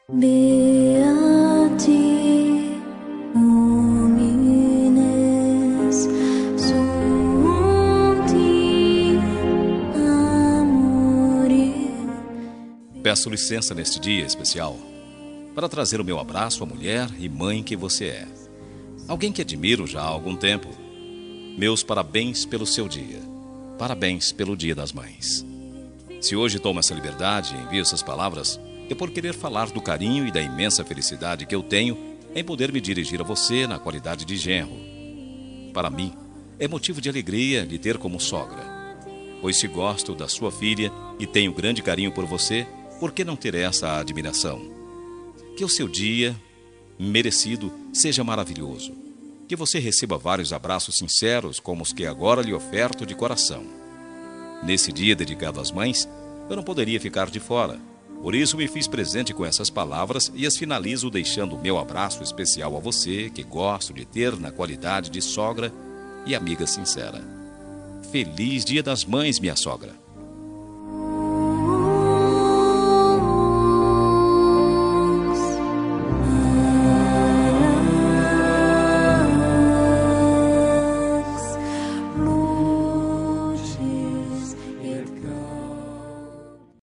Beati homines sunt amore. Peço licença neste dia especial para trazer o meu abraço à mulher e mãe que você é. Alguém que admiro já há algum tempo. Meus parabéns pelo seu dia. Parabéns pelo Dia das Mães. Se hoje tomo essa liberdade e envio essas palavras, é por querer falar do carinho e da imensa felicidade que eu tenho em poder me dirigir a você na qualidade de genro. Para mim, é motivo de alegria lhe ter como sogra. Pois se gosto da sua filha e tenho grande carinho por você, por que não ter essa admiração? Que o seu dia, merecido, seja maravilhoso. Que você receba vários abraços sinceros como os que agora lhe oferto de coração. Nesse dia dedicado às mães, eu não poderia ficar de fora. Por isso me fiz presente com essas palavras e as finalizo deixando o meu abraço especial a você, que gosto de ter na qualidade de sogra e amiga sincera. Feliz Dia das Mães, minha sogra!